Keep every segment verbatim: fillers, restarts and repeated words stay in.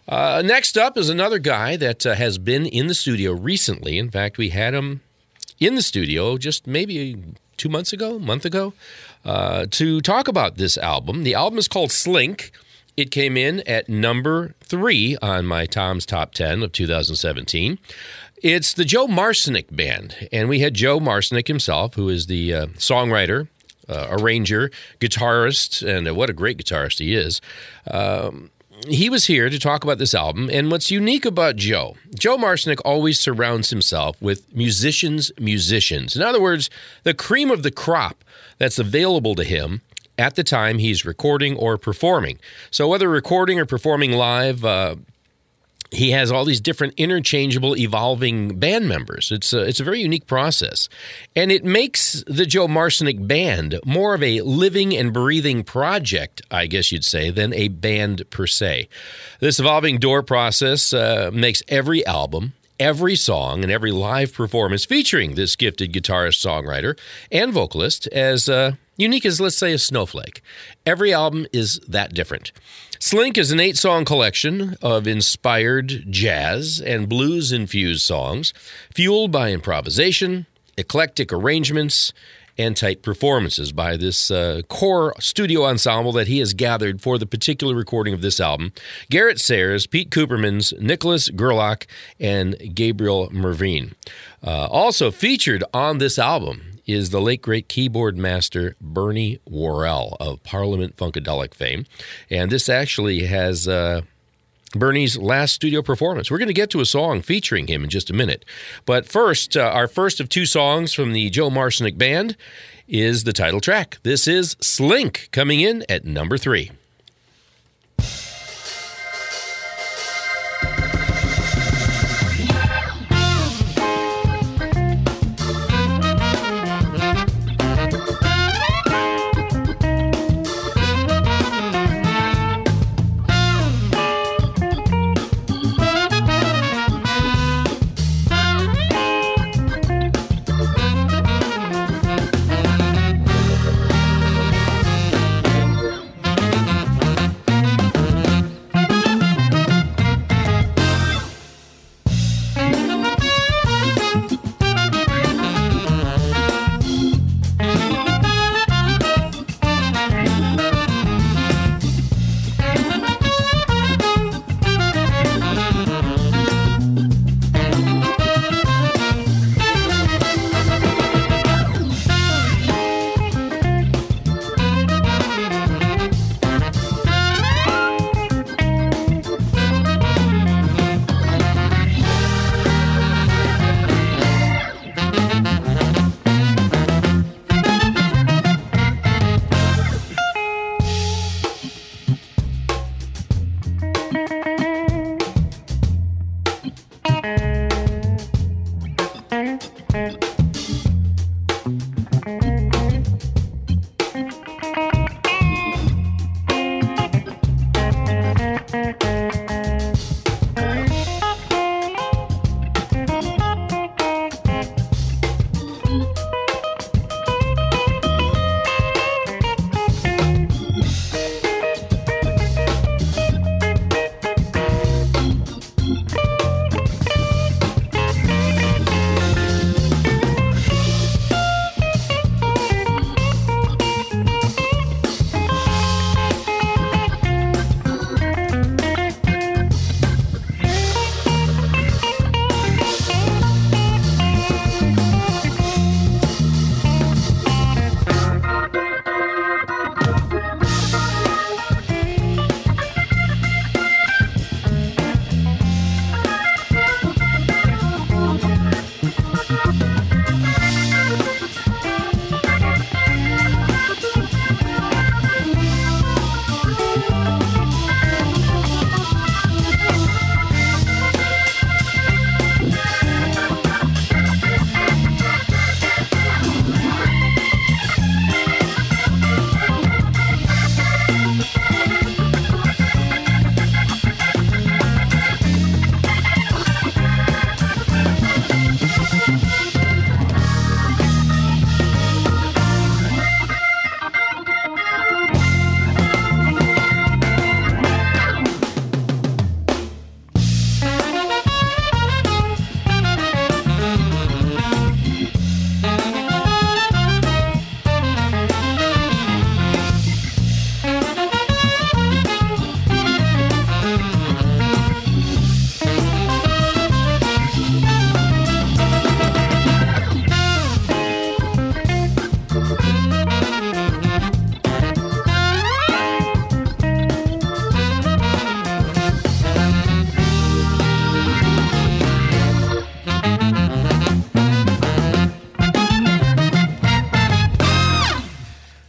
Uh, next up is another guy that uh, has been in the studio recently. In fact, we had him in the studio just maybe two months ago, a month ago, uh, to talk about this album. The album is called Slink. It came in at number three on my Tom's Top ten of two thousand seventeen. It's the Joe Marcinek Band, and we had Joe Marcinek himself, who is the uh, songwriter, uh, arranger, guitarist, and uh, what a great guitarist he is. Um, he was here to talk about this album, and what's unique about Joe, Joe Marcinek always surrounds himself with musicians, musicians. In other words, the cream of the crop that's available to him at the time he's recording or performing. So whether recording or performing live, uh, he has all these different interchangeable, evolving band members. It's a, it's a very unique process. And it makes the Joe Marcinek Band more of a living and breathing project, I guess you'd say, than a band per se. This evolving door process uh, makes every album, every song, and every live performance featuring this gifted guitarist, songwriter, and vocalist as uh, unique as, let's say, a snowflake. Every album is that different. Slink is an eight-song collection of inspired jazz and blues-infused songs, fueled by improvisation, eclectic arrangements, and tight performances by this uh, core studio ensemble that he has gathered for the particular recording of this album: Garrett Sayers, Pete Coopermans, Nicholas Gerlach, and Gabriel Mervine. Uh, also featured on this album is the late, great keyboard master Bernie Worrell of Parliament Funkadelic fame. And this actually has uh, Bernie's last studio performance. We're going to get to a song featuring him in just a minute. But first, uh, our first of two songs from the Joe Marcinek Band is the title track. This is Slink, coming in at number three.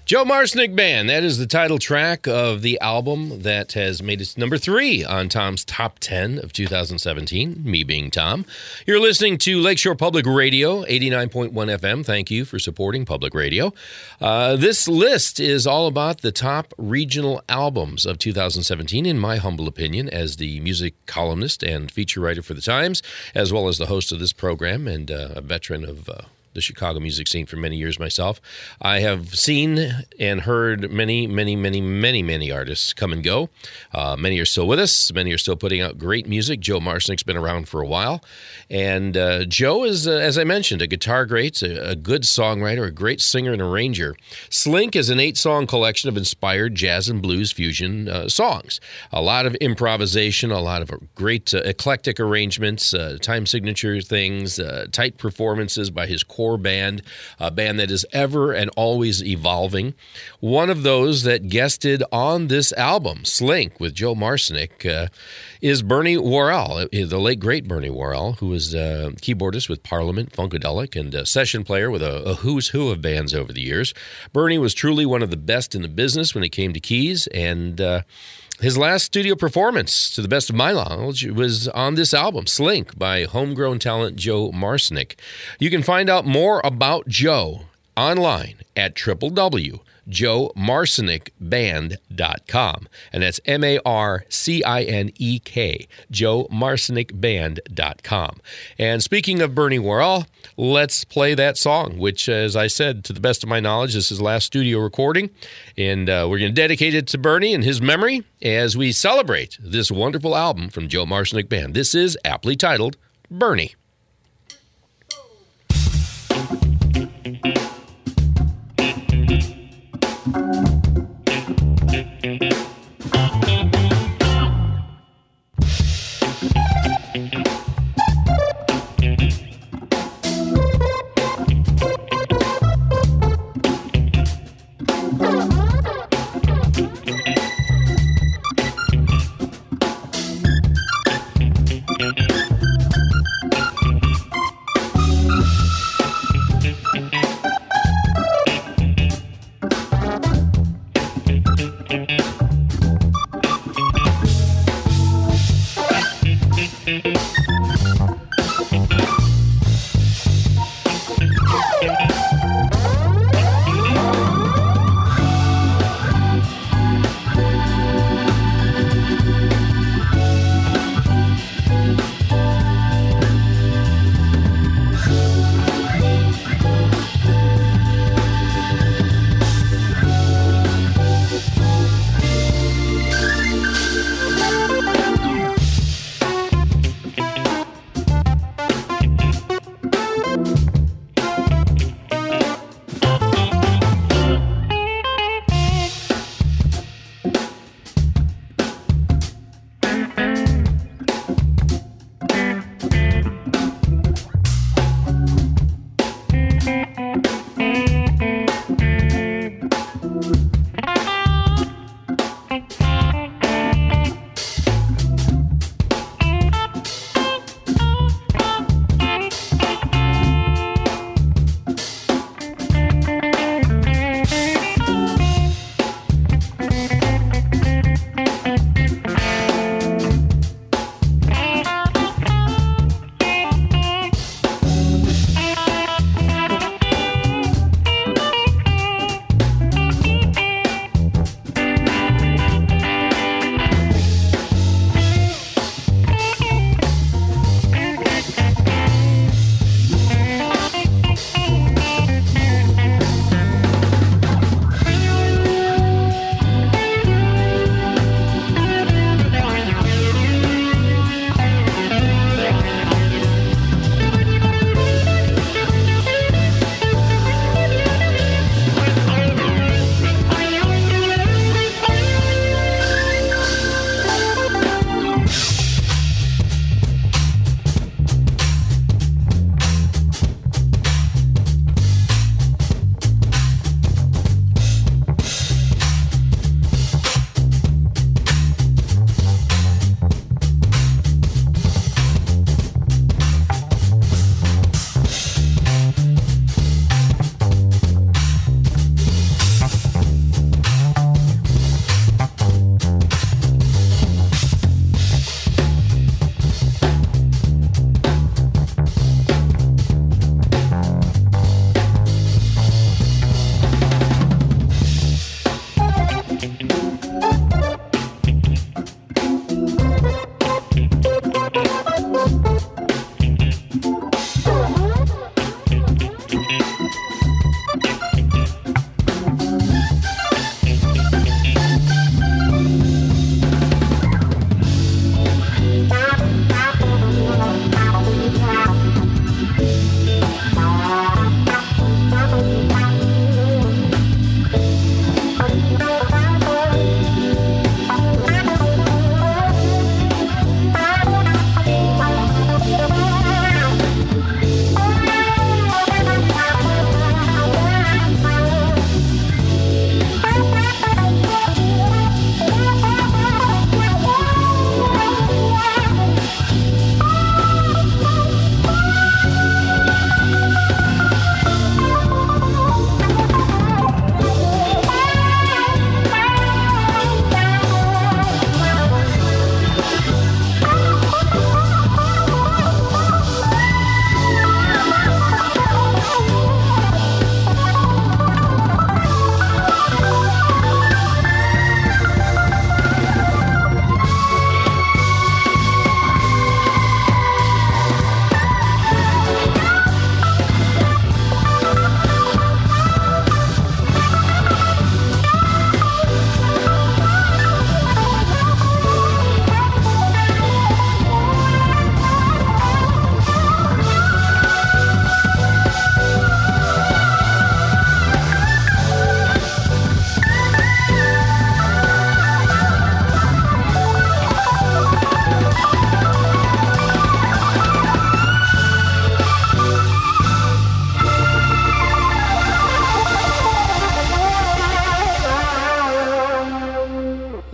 Joe Marsnick Band, that is the title track of the album that has made its number three on Tom's Top ten of two thousand seventeen, me being Tom. You're listening to Lakeshore Public Radio, eighty-nine point one F M. Thank you for supporting public radio. Uh, this list is all about the top regional albums of two thousand seventeen, in my humble opinion, as the music columnist and feature writer for the Times, as well as the host of this program and uh, a veteran of uh, the Chicago music scene for many years myself. I have seen and heard many, many, many, many, many artists come and go. Uh, many are still with us. Many are still putting out great music. Joe Marsnick's been around for a while. And uh, Joe is, uh, as I mentioned, a guitar great, a, a good songwriter, a great singer and arranger. Slink is an eight-song collection of inspired jazz and blues fusion uh, songs. A lot of improvisation, a lot of great uh, eclectic arrangements, uh, time signature things, uh, tight performances by his core band, a band that is ever and always evolving. One of those that guested on this album, Slink, with Joe Marsnick, uh, is Bernie Worrell, the late great Bernie Worrell, who was uh, keyboardist with Parliament, Funkadelic, and a session player with a, a who's who of bands over the years. Bernie was truly one of the best in the business when it came to keys, and uh, his last studio performance, to the best of my knowledge, was on this album, Slink, by homegrown talent Joe Marsnick. You can find out more about Joe online at w w w dot joe marsnick band dot com. And that's M A R C I N E K, joe marsnick band dot com. And speaking of Bernie Worrell, let's play that song, which, as I said, to the best of my knowledge, is his last studio recording. And uh, we're going to dedicate it to Bernie and his memory as we celebrate this wonderful album from Joe Marsnick Band. This is aptly titled Bernie.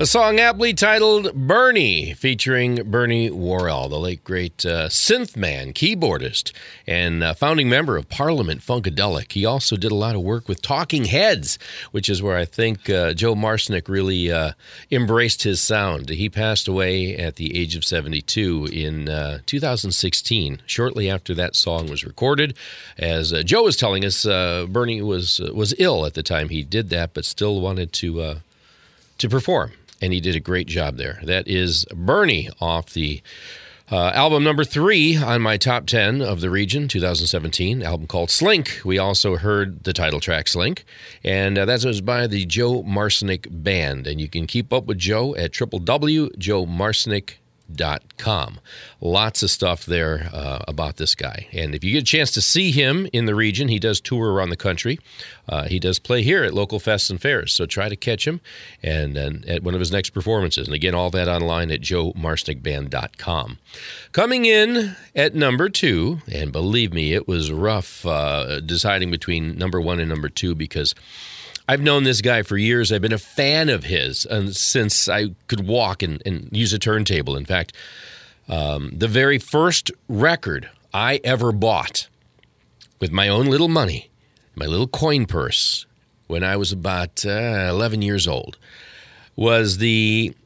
A song aptly titled Bernie, featuring Bernie Worrell, the late great uh, synth man, keyboardist, and uh, founding member of Parliament Funkadelic. He also did a lot of work with Talking Heads, which is where I think uh, Joe Marsnick really uh, embraced his sound. He passed away at the age of seventy-two in uh, two thousand sixteen, shortly after that song was recorded. As uh, Joe was telling us, uh, Bernie was uh, was ill at the time he did that, but still wanted to uh, to perform. And he did a great job there. That is Bernie off the uh, album number three on my top ten of the region, two thousand seventeen, album called Slink. We also heard the title track, Slink, and uh, that was by the Joe Marsnick Band. And you can keep up with Joe at w w w dot joe marsnick dot com. Lots of stuff there uh, about this guy. And if you get a chance to see him in the region, he does tour around the country. Uh, he does play here at local fests and fairs, so try to catch him and, and at one of his next performances. And again, all that online at joe marsnick band dot com. Coming in at number two, and believe me, it was rough uh, deciding between number one and number two because I've known this guy for years. I've been a fan of his and since I could walk and, and use a turntable. In fact, um, the very first record I ever bought with my own little money, my little coin purse, when I was about uh, eleven years old, was the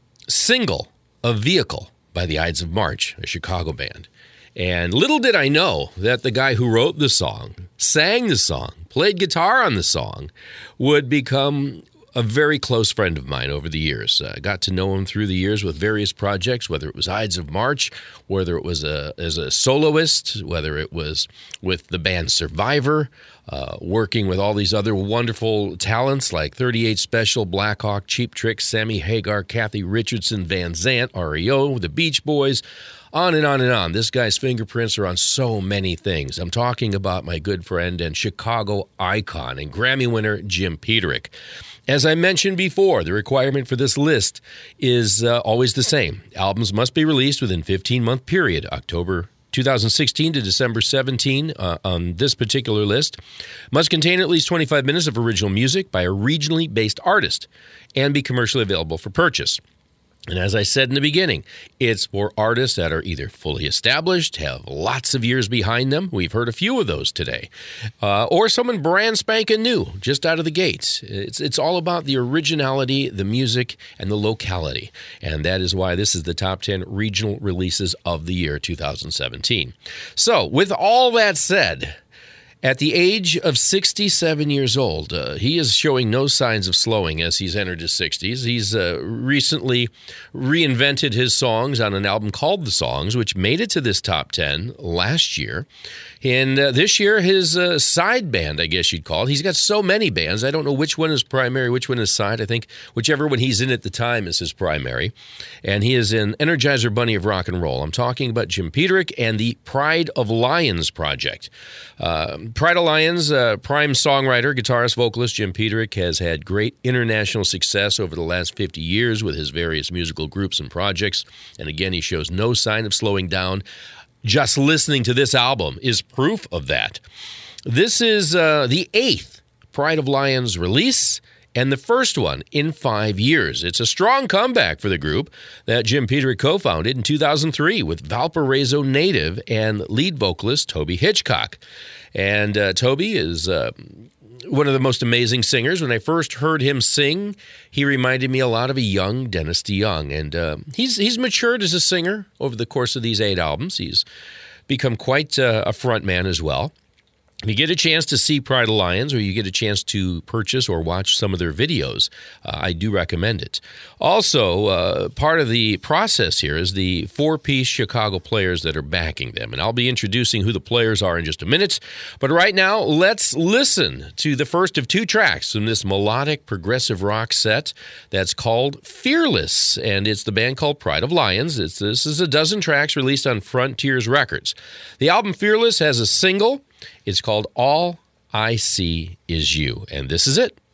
single of Vehicle by the Ides of March, a Chicago band. And little did I know that the guy who wrote the song, sang the song, played guitar on the song, would become a very close friend of mine over the years. I uh, got to know him through the years with various projects, whether it was Ides of March, whether it was a, as a soloist, whether it was with the band Survivor, uh, working with all these other wonderful talents like thirty-eight Special, Black Hawk, Cheap Trick, Sammy Hagar, Kathy Richardson, Van Zant, R E O, the Beach Boys, on and on and on. This guy's fingerprints are on so many things. I'm talking about my good friend and Chicago icon and Grammy winner Jim Peterick. As I mentioned before, the requirement for this list is uh, always the same. Albums must be released within a fifteen-month period, October two thousand sixteen to December seventeenth uh, on this particular list. Must contain at least twenty-five minutes of original music by a regionally based artist and be commercially available for purchase. And as I said in the beginning, it's for artists that are either fully established, have lots of years behind them. We've heard a few of those today. Uh, or someone brand spanking new, just out of the gates. It's, it's all about the originality, the music, and the locality. And that is why this is the top ten regional releases of the year two thousand seventeen. So, with all that said, at the age of sixty-seven years old, uh, he is showing no signs of slowing as he's entered his sixties. He's uh, recently reinvented his songs on an album called The Songs, which made it to this top ten last year. And uh, this year, his uh, side band, I guess you'd call it. He's got so many bands. I don't know which one is primary, which one is side. I think whichever one he's in at the time is his primary. And he is an Energizer Bunny of rock and roll. I'm talking about Jim Peterick and the Pride of Lions project. Uh, Pride of Lions, uh, prime songwriter, guitarist, vocalist Jim Peterick has had great international success over the last fifty years with his various musical groups and projects. And again, he shows no sign of slowing down. Just listening to this album is proof of that. This is uh, the eighth Pride of Lions release and the first one in five years. It's a strong comeback for the group that Jim Peterick co-founded in two thousand three with Valparaiso native and lead vocalist Toby Hitchcock. And uh, Toby is uh, one of the most amazing singers. When I first heard him sing, he reminded me a lot of a young Dennis DeYoung. And uh, he's he's matured as a singer over the course of these eight albums. He's become quite uh, a front man as well. If you get a chance to see Pride of Lions or you get a chance to purchase or watch some of their videos, uh, I do recommend it. Also, uh, part of the process here is the four-piece Chicago players that are backing them. And I'll be introducing who the players are in just a minute. But right now, let's listen to the first of two tracks from this melodic progressive rock set that's called Fearless. And it's the band called Pride of Lions. It's, this is a dozen tracks released on Frontiers Records. The album Fearless has a single. It's called All I See Is You, and this is it.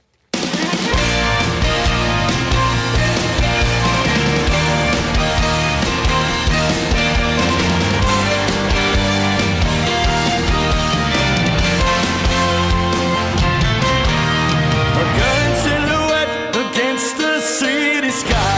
A gun silhouette against the city sky.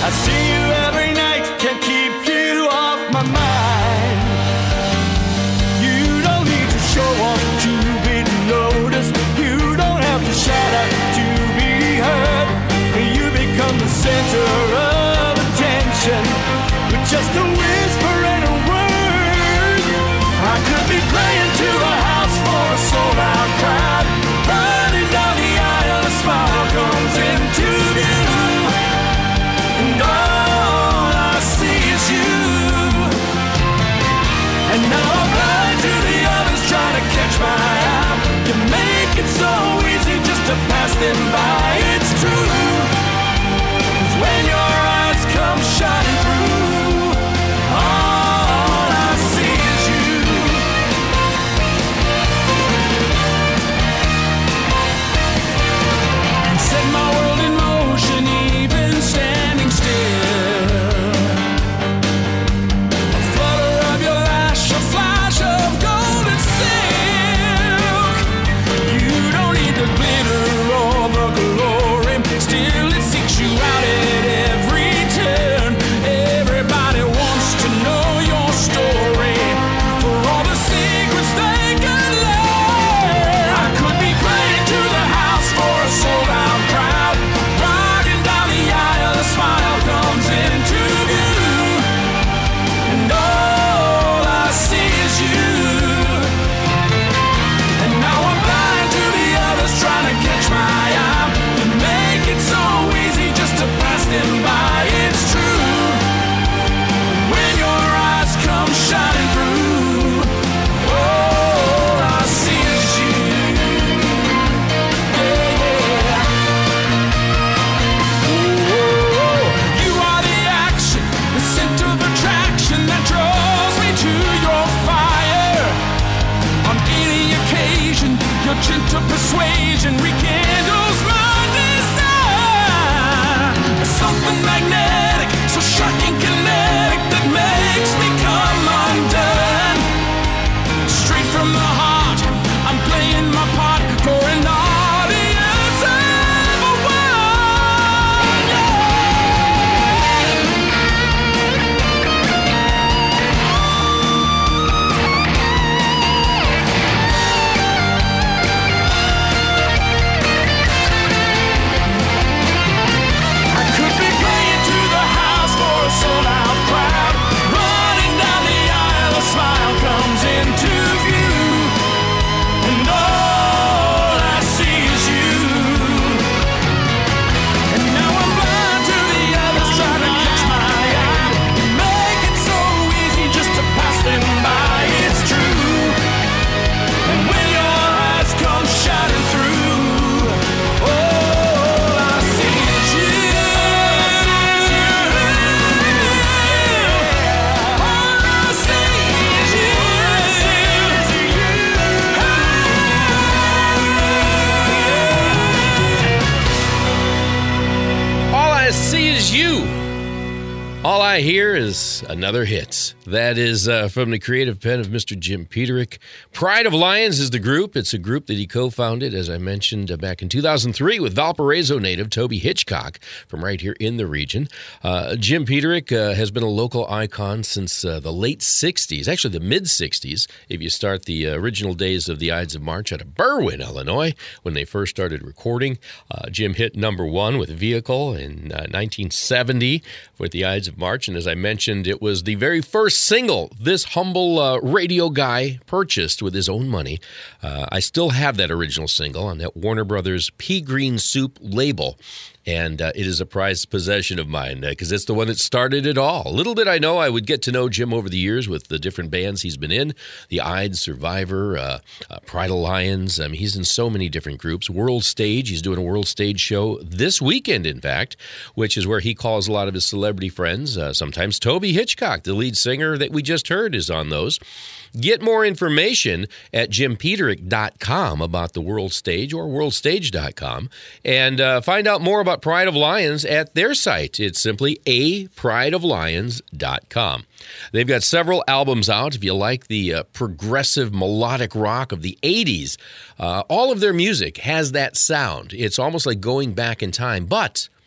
I see you every night, can't keep you off my mind. You don't need to show off to be noticed. You don't have to shout out to be heard. You become the center of attention with just a whisper and a word. I could be playing to a house for a sold-out crowd, running down the aisle, a smile comes into view, and all I see is you. And now I'm blind to the others trying to catch my eye. You make it so easy just to pass them by. It's true, 'cause when your eyes come shining through, all I see is you. You set my world in motion, even standing still. A flutter of your lash, a flash of golden silk. You don't need the glitter or the glory, still it seeks you out at every turn. Everybody wants to know your story, for all the secrets they can learn. I could be playing to the house for a sold-out crowd, rocking down the aisle, a smile comes into view, and all I see is you. And now I'm blind to the others trying to catch my eye. You make it so easy just to pass them by. It's true, when your eyes come shining through, all I see is you. Yeah, yeah. Oh, you are the action, the center of attraction that draws me to your fire. On any occasion, your gentle persuasion rekindles my desire. There's something magnetic, so shocking, kinetic, that makes me come undone. Straight from the heart, I'm playing my part for an audience of one. Yeah. I could be playing to the house for a sold-out crowd, running down the aisle, a smile comes into view, and all I see is you. And now I'm blind to the others trying to catch my eye. You make it so easy just to pass them by. It's true, and when your eyes come shining through, all I see is you. All I see is you. All I see is you. All I hear is another hit. That is uh, from the creative pen of Mister Jim Peterick. Pride of Lions is the group. It's a group that he co-founded, as I mentioned, uh, back in two thousand three with Valparaiso native Toby Hitchcock from right here in the region. Uh, Jim Peterick uh, has been a local icon since uh, the late sixties, actually the mid-sixties, if you start the uh, original days of the Ides of March out of Berwyn, Illinois, when they first started recording. Uh, Jim hit number one with Vehicle in uh, nineteen seventy with the Ides of March, and as I mentioned, it was the very first single this humble uh, radio guy purchased with his own money. Uh, I still have that original single on that Warner Brothers Pea Green Soup label, and uh, it is a prized possession of mine because uh, it's the one that started it all. Little did I know I would get to know Jim over the years with the different bands he's been in, the Ides, Survivor, uh, uh, Pride of Lions. I mean, he's in so many different groups. World Stage, he's doing a World Stage show this weekend, in fact, which is where he calls a lot of his celebrity friends. Uh, sometimes Toby Hitchcock, the lead singer that we just heard, is on those. Get more information at jim peterick dot com about the World Stage or world stage dot com, and uh, find out more about Pride of Lions at their site. It's simply a pride of lions dot com. They've got several albums out. If you like the uh, progressive melodic rock of the eighties, uh, all of their music has that sound. It's almost like going back in time, but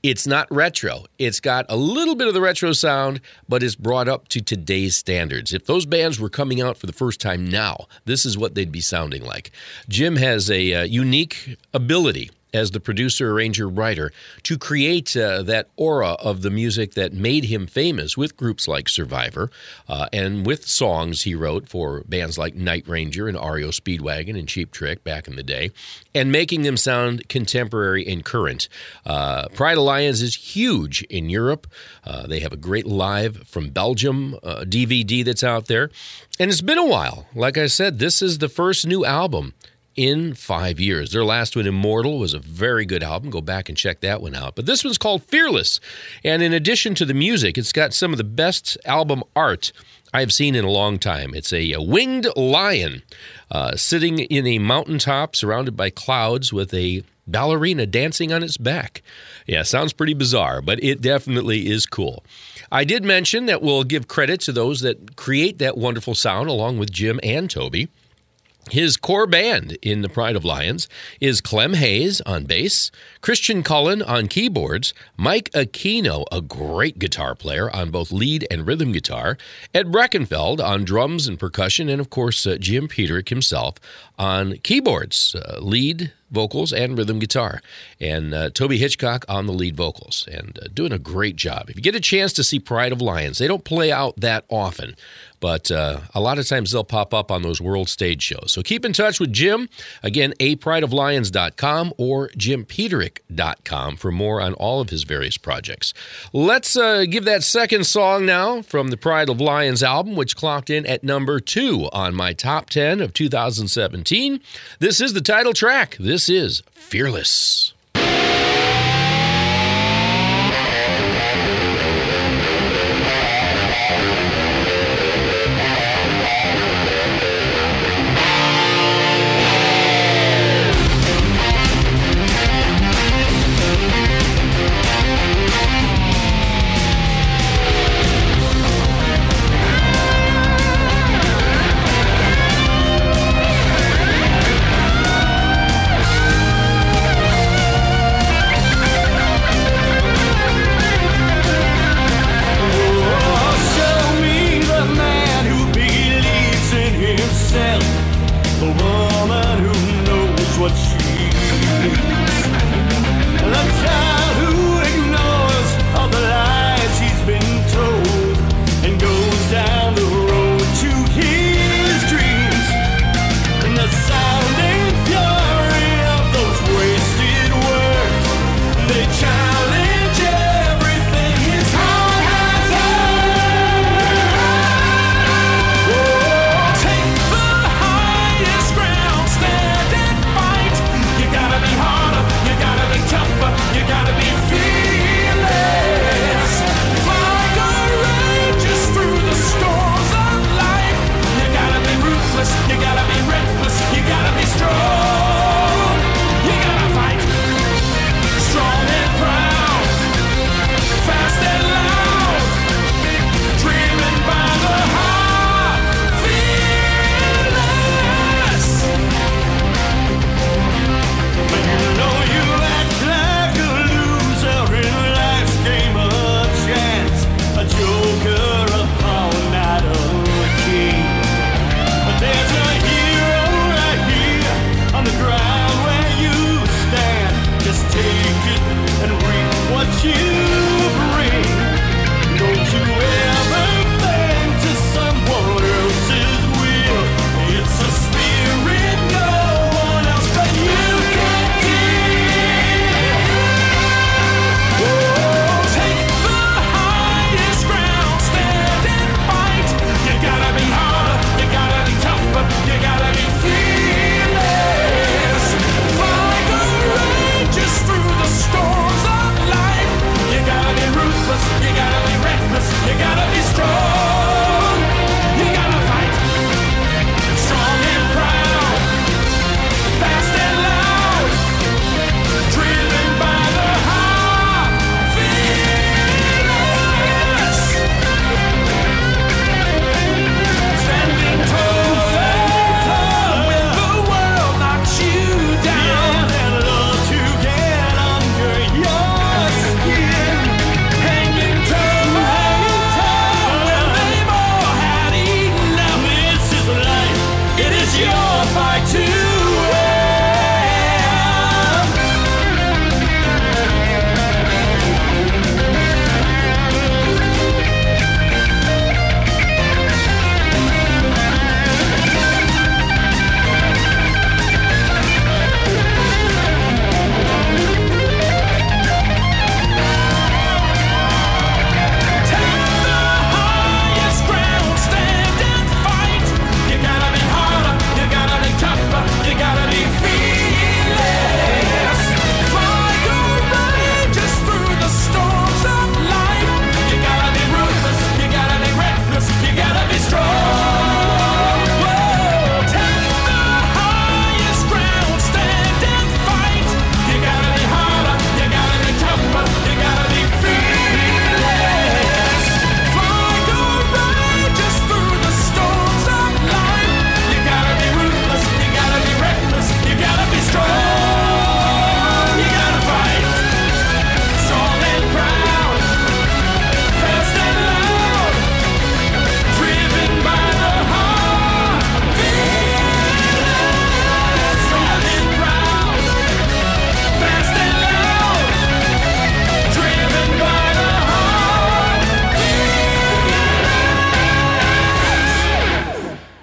It's not retro. It's got a little bit of the retro sound, but it's brought up to today's standards. If those bands were coming out for the first time now, this is what they'd be sounding like. Jim has a uh, unique ability as the producer, arranger, writer, to create uh, that aura of the music that made him famous with groups like Survivor uh, and with songs he wrote for bands like Night Ranger and R E O Speedwagon and Cheap Trick back in the day, and making them sound contemporary and current. Uh, Pride of Lions is huge in Europe. Uh, they have a great Live from Belgium uh, D V D that's out there. And it's been a while. Like I said, this is the first new album in five years. Their last one, Immortal, was a very good album. Go back and check that one out. But this one's called Fearless. And in addition to the music, it's got some of the best album art I've seen in a long time. It's a, a winged lion uh, sitting in a mountaintop surrounded by clouds with a ballerina dancing on its back. Yeah, sounds pretty bizarre, but it definitely is cool. I did mention that we'll give credit to those that create that wonderful sound along with Jim and Toby. His core band in the Pride of Lions is Clem Hayes on bass, Christian Cullen on keyboards, Mike Aquino, a great guitar player on both lead and rhythm guitar, Ed Breckenfeld on drums and percussion, and of course uh, Jim Peterick himself on keyboards, uh, lead vocals, and rhythm guitar, and uh, Toby Hitchcock on the lead vocals, and uh, doing a great job. If you get a chance to see Pride of Lions, they don't play out that often, but uh, a lot of times they'll pop up on those world stage shows. So keep in touch with Jim. Again, a pride of lions dot com or jim peterick dot com for more on all of his various projects. Let's uh, give that second song now from the Pride of Lions album, which clocked in at number two on my top ten of two thousand seventeen. This is the title track. This is Fearless. Fearless.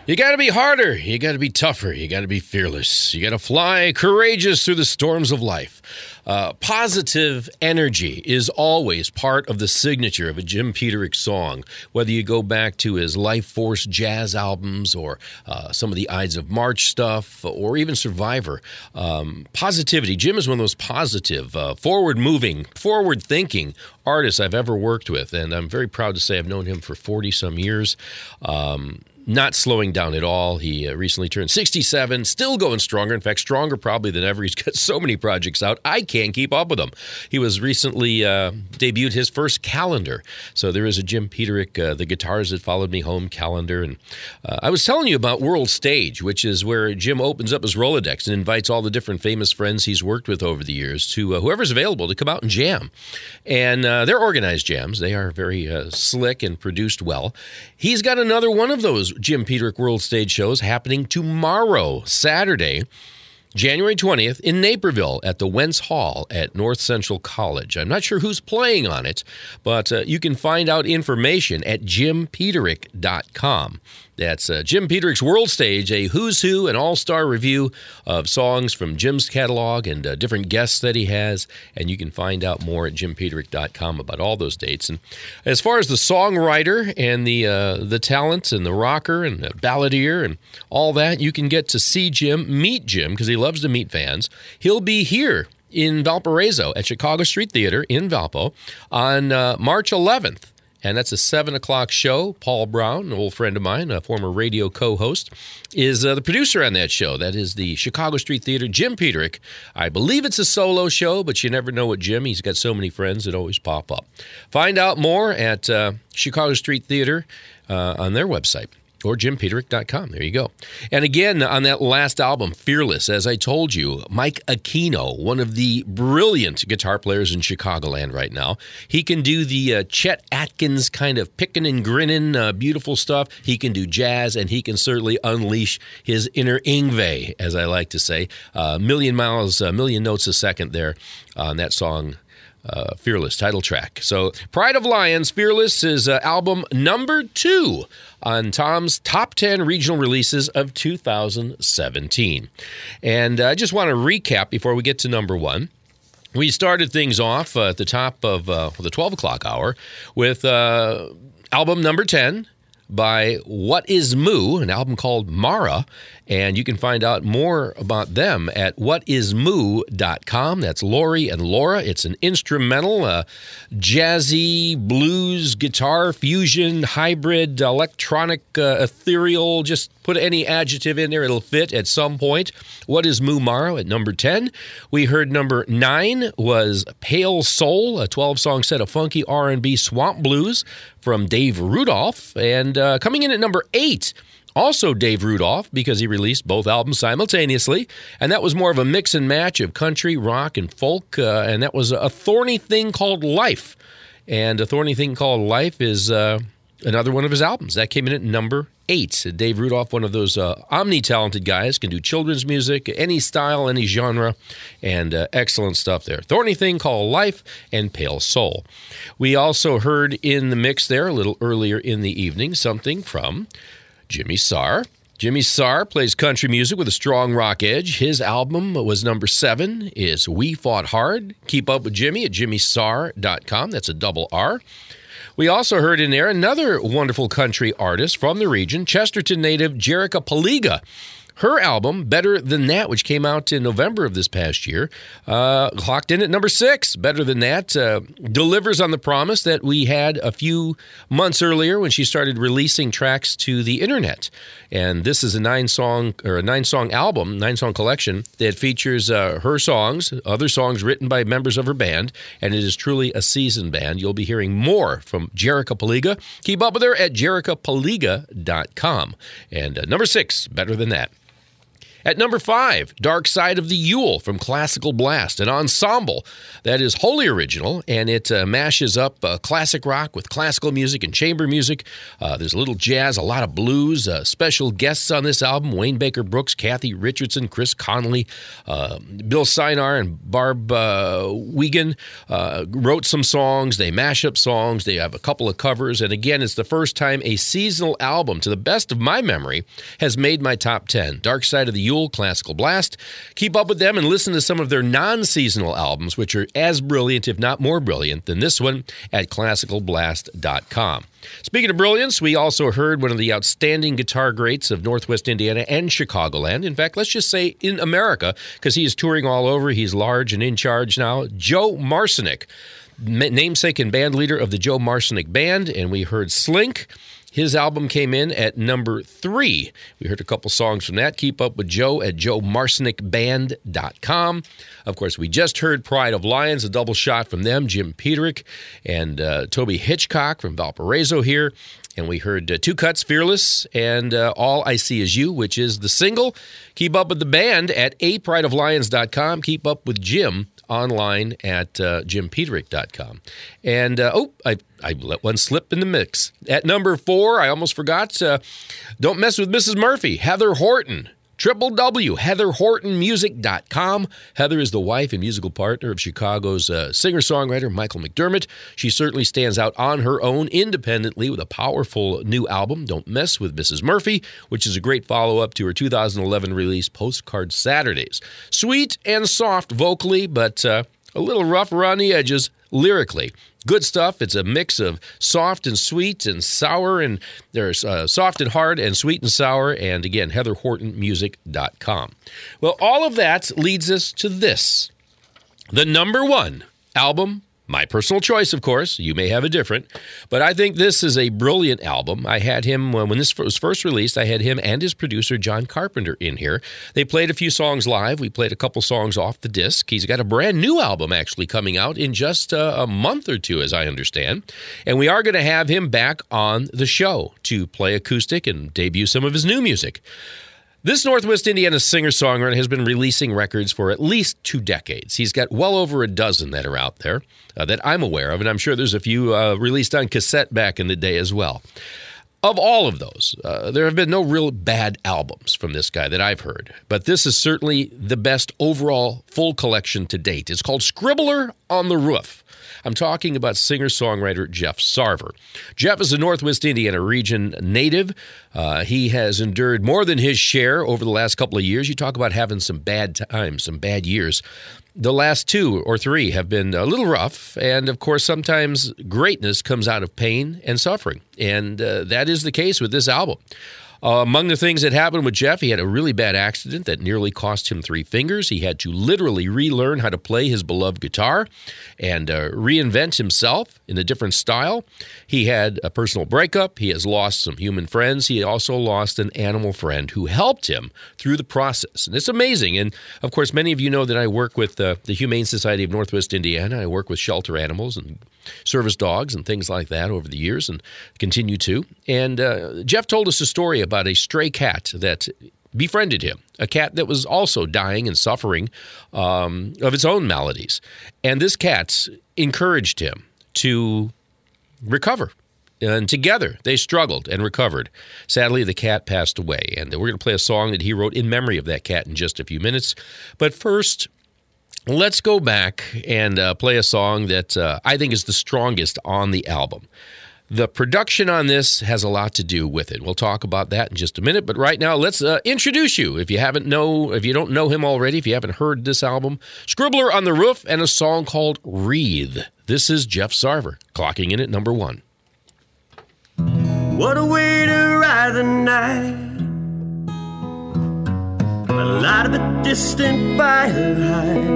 You got to be harder. You got to be tougher. You got to be fearless. You got to fly courageous through the storms of life. Uh, positive energy is always part of the signature of a Jim Peterick song, whether you go back to his Life Force jazz albums or uh, some of the Ides of March stuff or even Survivor. Um, positivity. Jim is one of those positive, uh, forward-moving, forward-thinking artists I've ever worked with, and I'm very proud to say I've known him for forty-some years. Um Not slowing down at all. He uh, recently turned sixty-seven, still going stronger. In fact, stronger probably than ever. He's got so many projects out, I can't keep up with them. He was recently uh, debuted his first calendar. So there is a Jim Peterick, uh, The Guitars That Followed Me Home calendar. And uh, I was telling you about World Stage, which is where Jim opens up his Rolodex and invites all the different famous friends he's worked with over the years to uh, whoever's available to come out and jam. And uh, they're organized jams. They are very uh, slick and produced well. He's got another one of those Jim Peterick World Stage shows happening tomorrow, Saturday, January twentieth, in Naperville at the Wentz Hall at North Central College. I'm not sure who's playing on it, but uh, you can find out information at jim peterick dot com. That's uh, Jim Peterick's World Stage, a who's who and all-star review of songs from Jim's catalog and uh, different guests that he has. And you can find out more at jim peterick dot com about all those dates. And as far as the songwriter and the uh, the talent and the rocker and the balladeer and all that, you can get to see Jim, meet Jim, because he loves to meet fans. He'll be here in Valparaiso at Chicago Street Theater in Valpo on uh, March eleventh. And that's a seven o'clock show. Paul Brown, an old friend of mine, a former radio co-host, is uh, the producer on that show. That is the Chicago Street Theater, Jim Peterick. I believe it's a solo show, but you never know with Jim. He's got so many friends that always pop up. Find out more at uh, Chicago Street Theater uh, on their website. Or jim peterick dot com. There you go. And again, on that last album, Fearless, as I told you, Mike Aquino, one of the brilliant guitar players in Chicagoland right now. He can do the uh, Chet Atkins kind of picking and grinning, uh, beautiful stuff. He can do jazz, and he can certainly unleash his inner Yngwie, as I like to say. A uh, million miles, a million notes a second there on that song. Uh, Fearless, title track. So Pride of Lions, Fearless is uh, album number two on Tom's top ten regional releases of two thousand seventeen. And uh, I just want to recap before we get to number one. We started things off uh, at the top of uh, the twelve o'clock hour with uh, album number ten by What Is Moo, an album called Mara. And you can find out more about them at what is moo dot com. That's Lori and Laura. It's an instrumental, uh, jazzy, blues, guitar, fusion, hybrid, electronic, uh, ethereal. Just put any adjective in there. It'll fit at some point. What is Moo Mara at number ten? We heard number nine was Pale Soul, a twelve-song set of funky R and B swamp blues from Dave Rudolph. And uh, coming in at number eight, also Dave Rudolph, because he released both albums simultaneously, and that was more of a mix and match of country, rock, and folk, uh, and that was A Thorny Thing Called Life. And A Thorny Thing Called Life is uh, another one of his albums. That came in at number eight. Dave Rudolph, one of those uh, omni-talented guys, can do children's music, any style, any genre, and uh, excellent stuff there. Thorny Thing Called Life and Pale Soul. We also heard in the mix there, a little earlier in the evening, something from Jimmy Sarr. Jimmy Sarr plays country music with a strong rock edge. His album was number seven, is We Fought Hard. Keep up with Jimmy at jimmy sarr dot com. That's a double R. We also heard in there another wonderful country artist from the region, Chesterton native Jerica Paliga. Her album, Better Than That, which came out in November of this past year, uh, clocked in at number six. Better Than That uh, delivers on the promise that we had a few months earlier when she started releasing tracks to the internet. And this is a nine-song or a nine-song album, nine-song collection that features uh, her songs, other songs written by members of her band, and it is truly a seasoned band. You'll be hearing more from Jerica Paliga. Keep up with her at jerica paliga dot com. And uh, number six, Better Than That. At number five, Dark Side of the Yule from Classical Blast, an ensemble that is wholly original, and it uh, mashes up uh, classic rock with classical music and chamber music. Uh, there's a little jazz, a lot of blues. Uh, special guests on this album, Wayne Baker Brooks, Kathy Richardson, Chris Connolly, uh, Bill Sinar, and Barb uh, Wiegand uh, wrote some songs. They mash up songs. They have a couple of covers. And again, it's the first time a seasonal album, to the best of my memory, has made my top ten. Dark Side of the Yule, Classical Blast. Keep up with them and listen to some of their non-seasonal albums, which are as brilliant, if not more brilliant, than this one at classical blast dot com. Speaking of brilliance, we also heard one of the outstanding guitar greats of Northwest Indiana and Chicagoland. In fact, let's just say in America, because he is touring all over. He's large and in charge now. Joe Marcinek, namesake and band leader of the Joe Marcinek Band, and we heard Slink. His album came in at number three. We heard a couple songs from that. Keep up with Joe at joe marcinek band dot com. Of course, we just heard Pride of Lions, a double shot from them, Jim Peterick and uh, Toby Hitchcock from Valparaiso here. And we heard uh, Two Cuts, Fearless, and uh, All I See Is You, which is the single. Keep up with the band at a pride of lions dot com. Keep up with Jim online at uh, jim peterick dot com. And, uh, oh, I, I let one slip in the mix. At number four, I almost forgot, uh, Don't Mess with Missus Murphy, Heather Horton. w w w dot heather horton music dot com. Heather is the wife and musical partner of Chicago's uh, singer-songwriter Michael McDermott. She certainly stands out on her own independently with a powerful new album, Don't Mess with Missus Murphy, which is a great follow-up to her two thousand eleven release, Postcard Saturdays. Sweet and soft vocally, but uh, a little rough around the edges lyrically. Good stuff. It's a mix of soft and sweet and sour, and there's uh, soft and hard and sweet and sour, and again, heather horton music dot com. Well, all of that leads us to this. The number one album, my personal choice, of course. You may have a different, but I think this is a brilliant album. I had him, when this was first released, I had him and his producer, John Carpenter, in here. They played a few songs live. We played a couple songs off the disc. He's got a brand new album actually coming out in just a, a month or two, as I understand. And we are going to have him back on the show to play acoustic and debut some of his new music. This Northwest Indiana singer-songwriter has been releasing records for at least two decades. He's got well over a dozen that are out there uh, that I'm aware of, and I'm sure there's a few uh, released on cassette back in the day as well. Of all of those, uh, there have been no real bad albums from this guy that I've heard, but this is certainly the best overall full collection to date. It's called Scribbler on the Roof. I'm talking about singer-songwriter Jeff Sarver. Jeff is a Northwest Indiana region native. Uh, he has endured more than his share over the last couple of years. You talk about having some bad times, some bad years. The last two or three have been a little rough, and of course, sometimes greatness comes out of pain and suffering, and uh, that is the case with this album. Uh, among the things that happened with Jeff, he had a really bad accident that nearly cost him three fingers. He had to literally relearn how to play his beloved guitar and uh, reinvent himself in a different style. He had a personal breakup. He has lost some human friends. He also lost an animal friend who helped him through the process. And it's amazing. And, of course, many of you know that I work with uh, the Humane Society of Northwest Indiana. I work with shelter animals and service dogs and things like that over the years and continue to. And uh, Jeff told us a story about a stray cat that befriended him, a cat that was also dying and suffering um, of its own maladies. And this cat encouraged him to recover. And together, they struggled and recovered. Sadly, the cat passed away. And we're going to play a song that he wrote in memory of that cat in just a few minutes. But first, let's go back and uh, play a song that uh, I think is the strongest on the album. The production on this has a lot to do with it. We'll talk about that in just a minute. But right now, let's uh, introduce you. If you haven't know, if you don't know him already, if you haven't heard this album, Scribbler on the Roof and a song called Wreath. This is Jeff Sarver, clocking in at number one. What a way to ride the night, the light of a distant firelight,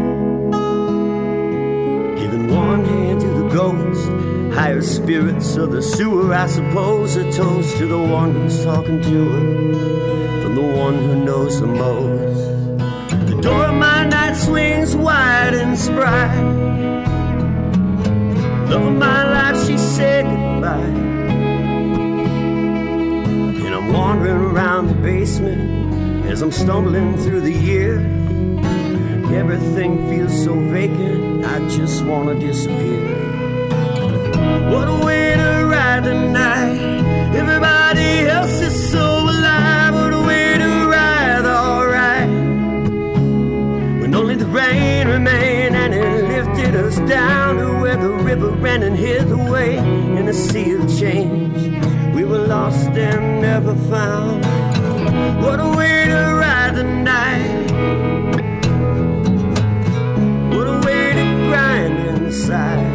giving one hand to the ghost, higher spirits of the sewer, I suppose. A toast to the one who's talking to her, from the one who knows the most. The door of my night swings wide and spry. Love of my life, she said goodbye. And I'm wandering around the basement, As I'm stumbling through the year, everything feels so vacant, I just wanna disappear. What a way to ride the night, everybody else is so alive. What a way to ride, alright, when only the rain remained and it lifted us down to where the river ran and hid away in a sea of change. We were lost and never found. What a way to ride the night, what a way to grind inside.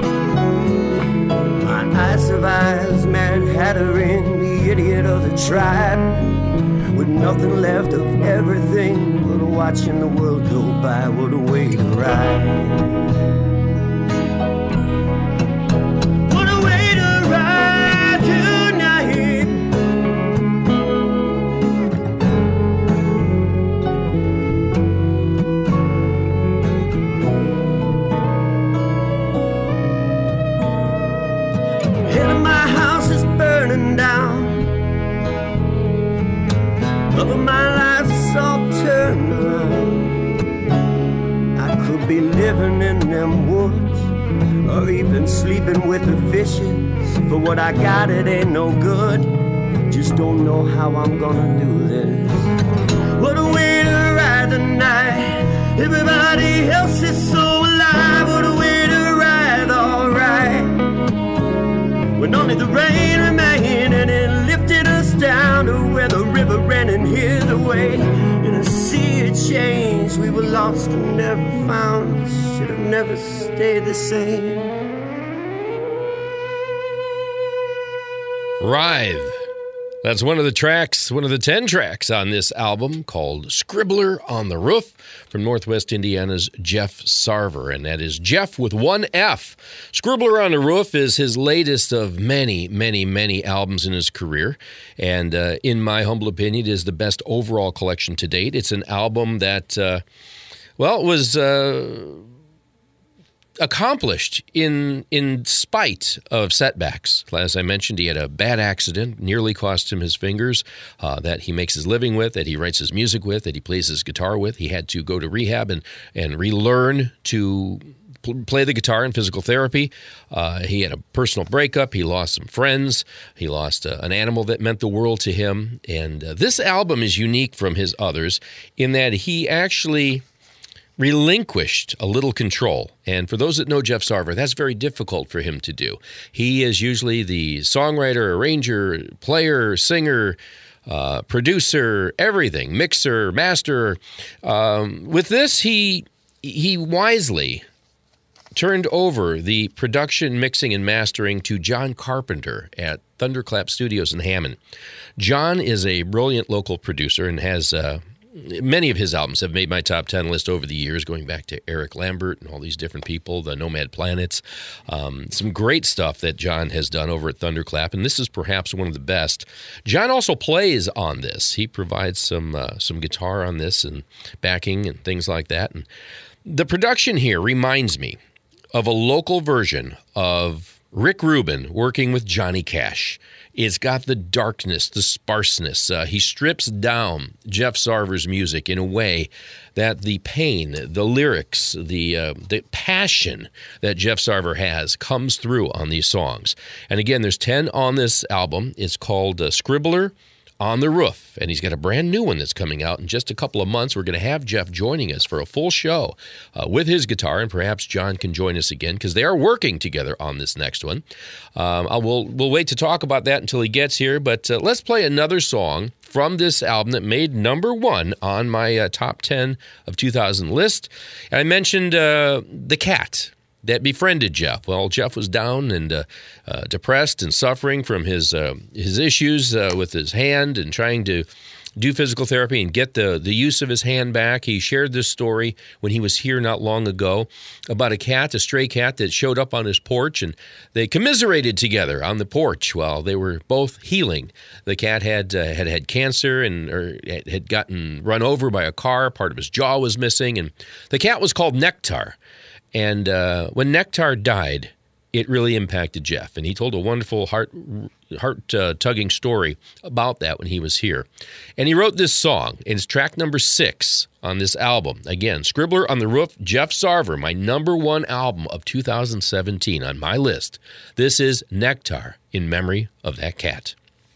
My eyes of eyes, Mad Hattering, the idiot of the tribe, with nothing left of everything but watching the world go by. What a way to ride. What a way to ride tonight. Head of my house is burning down. Love of my life's all turned around. I could be living in them woods, or even sleeping with the fishes. For what I got, it ain't no good. Just don't know how I'm gonna do this. What a way to ride the night, everybody else is so alive. What a way to ride, alright, when only the rain remained and it lifted us down to where the river ran and hid away in a sea of change. We were lost and never found, should have never stayed the same. Writhe. That's one of the tracks, one of the ten tracks on this album called Scribbler on the Roof from Northwest Indiana's Jeff Sarver. And that is Jeff with one F. Scribbler on the Roof is his latest of many, many, many albums in his career. And uh, in my humble opinion, it is the best overall collection to date. It's an album that, uh, well, was... Uh, accomplished in in spite of setbacks. As I mentioned, he had a bad accident, nearly cost him his fingers, uh, that he makes his living with, that he writes his music with, that he plays his guitar with. He had to go to rehab and, and relearn to pl- play the guitar in physical therapy. Uh, he had a personal breakup. He lost some friends. He lost uh, an animal that meant the world to him. And uh, this album is unique from his others in that he actually relinquished a little control. And for those that know Jeff Sarver, that's very difficult for him to do. He is usually the songwriter, arranger, player, singer, uh, producer, everything, mixer, master. Um, with this, he he wisely turned over the production, mixing, and mastering to John Carpenter at Thunderclap Studios in Hammond. John is a brilliant local producer and has... Uh, Many of his albums have made my top ten list over the years, going back to Eric Lambert and all these different people, the Nomad Planets. Um, some great stuff that John has done over at Thunderclap, and this is perhaps one of the best. John also plays on this. He provides some uh, some guitar on this and backing and things like that. And the production here reminds me of a local version of Rick Rubin working with Johnny Cash. It's got the darkness, the sparseness. Uh, he strips down Jeff Sarver's music in a way that the pain, the lyrics, the uh, the passion that Jeff Sarver has comes through on these songs. And again, there's ten on this album. It's called uh, Scribbler on the Roof, and he's got a brand new one that's coming out in just a couple of months. We're going to have Jeff joining us for a full show uh, with his guitar, and perhaps John can join us again because they are working together on this next one. Um, I will we'll wait to talk about that until he gets here, but uh, let's play another song from this album that made number one on my uh, top ten of two thousand list. And I mentioned uh, The Cat that befriended Jeff. Well, Jeff was down and uh, uh, depressed and suffering from his uh, his issues uh, with his hand and trying to do physical therapy and get the, the use of his hand back. He shared this story when he was here not long ago about a cat, a stray cat that showed up on his porch, and they commiserated together on the porch while they were both healing. The cat had uh, had had cancer and or had gotten run over by a car. Part of his jaw was missing, and the cat was called Nectar. And uh, when Nectar died, it really impacted Jeff. And he told a wonderful heart, heart uh, tugging story about that when he was here. And he wrote this song, and it's track number six on this album. Again, Scribbler on the Roof, Jeff Sarver, my number one album of two thousand seventeen on my list. This is Nectar in memory of that cat.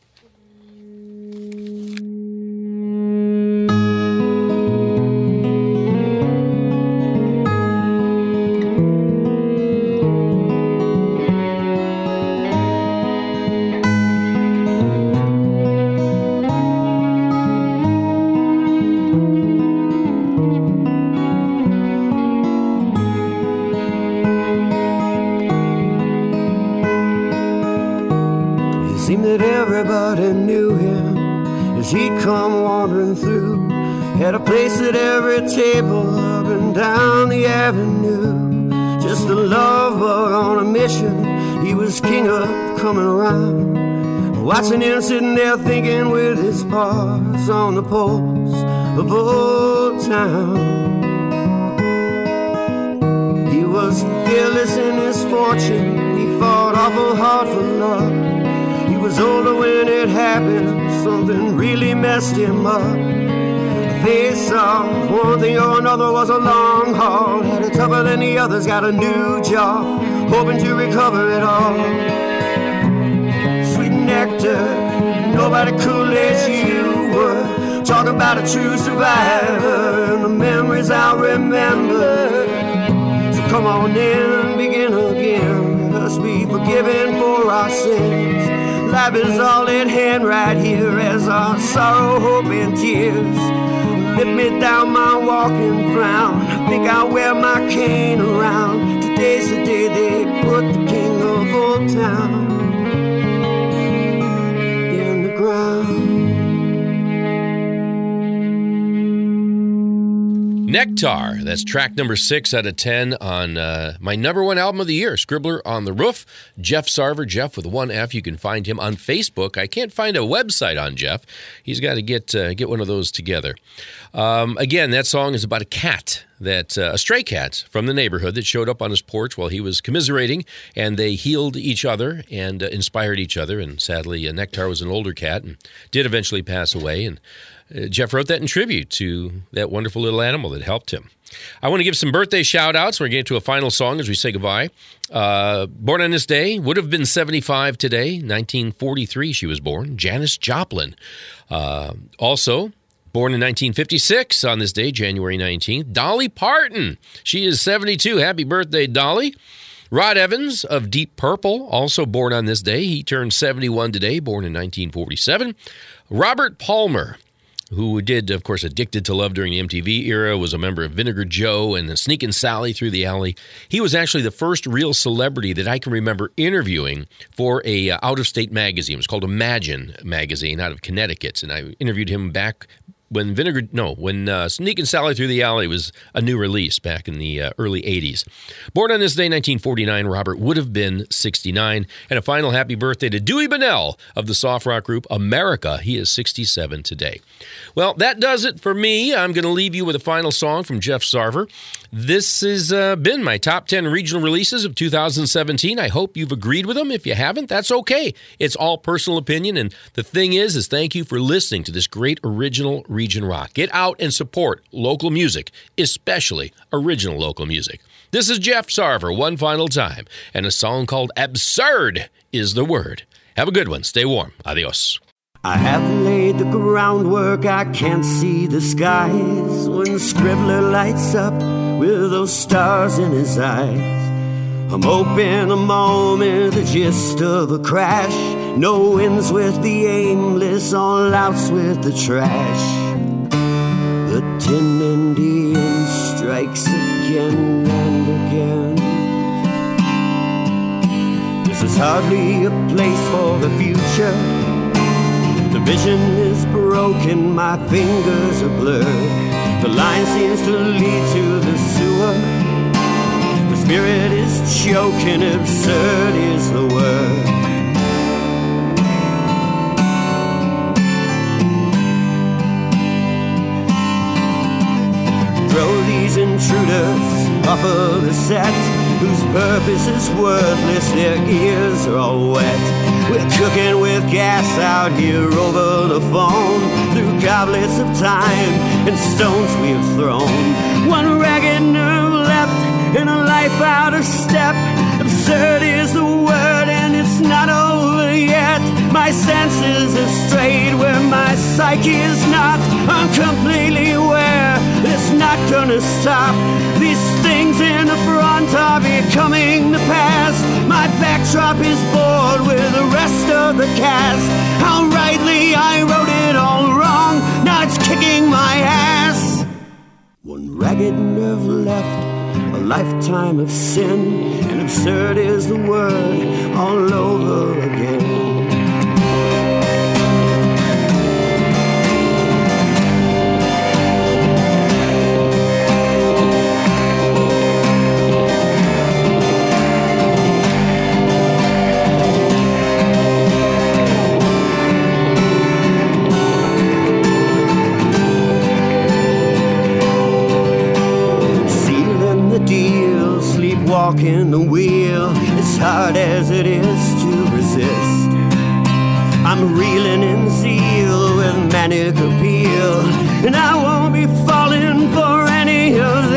Seemed that everybody knew him as he'd come wandering through. Had a place at every table up and down the avenue. Just a lover on a mission, he was king of coming around. Watching him sitting there thinking with his paws on the pulse of Old Town. He was fearless in his fortune, he fought awful hard for love. He was older when it happened, something really messed him up. Face off, one thing or another was a long haul. Had it tougher than the others, got a new job, hoping to recover it all. Sweet nectar, nobody cool as you were. Talk about a true survivor, and the memories I'll remember. So come on in, begin again. Let us be forgiven for our sins. Life is all in hand right here as our sorrow, hope, and tears lift me down my walking frown. I think I'll wear my cane around. Today's the day they put the king of Old Town in the ground. Nectar, that's track number six out of ten on uh, my number one album of the year, Scribbler on the Roof. Jeff Sarver, Jeff with one F. You can find him on Facebook. I can't find a website on Jeff. He's got to get uh, get one of those together. Um, again, that song is about a cat, that uh, a stray cat from the neighborhood that showed up on his porch while he was commiserating, and they healed each other and uh, inspired each other. And sadly, uh, Nectar was an older cat and did eventually pass away. And Uh, Jeff wrote that in tribute to that wonderful little animal that helped him. I want to give some birthday shout-outs. We're getting to a final song as we say goodbye. Uh, born on this day, would have been seventy-five today. nineteen forty-three she was born. Janis Joplin. Uh, also, born in nineteen fifty-six on this day, January nineteenth. Dolly Parton. She is seventy-two. Happy birthday, Dolly. Rod Evans of Deep Purple, also born on this day. He turned seventy-one today, born in nineteen forty-seven. Robert Palmer, who did, of course, Addicted to Love during the M T V era, was a member of Vinegar Joe and Sneakin' Sally Through the Alley. He was actually the first real celebrity that I can remember interviewing for a uh, out-of-state magazine. It was called Imagine magazine out of Connecticut, and I interviewed him back when Vinegar, no, when uh, Sneakin' Sally Through the Alley was a new release back in the uh, early eighties. Born on this day, nineteen forty-nine, Robert would have been sixty-nine. And a final happy birthday to Dewey Bunnell of the soft rock group America. He is sixty-seven today. Well, that does it for me. I'm going to leave you with a final song from Jeff Sarver. This has uh, been my top ten regional releases of two thousand seventeen. I hope you've agreed with them. If you haven't, that's okay. It's all personal opinion. And the thing is, is thank you for listening to this great original region rock. Get out and support local music, especially original local music. This is Jeff Sarver one final time, and a song called Absurd is the Word. Have a good one. Stay warm. Adios. I have laid the groundwork, I can't see the skies when Scribbler lights up with those stars in his eyes. I'm hoping a moment, the gist of a crash. No ins with the aimless, all outs with the trash. The Tin Indian strikes again and again. This is hardly a place for the future. The vision is broken, my fingers are blurred. The line seems to lead to the sewer. The spirit is choking, absurd is the word. Throw these intruders off of the set, whose purpose purpose is worthless, their ears are all wet. We're cooking with gas out here over the phone, through goblets of time and stones we have thrown. One ragged nerve left in a life out of step. Absurd is the word and it's not over yet. My senses have strayed where my psyche is not. I'm completely aware it's not gonna stop. These things in the front are becoming the past. My backdrop is bored with the rest of the cast. How rightly I wrote it all wrong, now it's kicking my ass. One ragged nerve left, a lifetime of sin, and absurd is the word all over again. Walking the wheel, as hard as it is to resist. I'm reeling in zeal with manic appeal, and I won't be falling for any of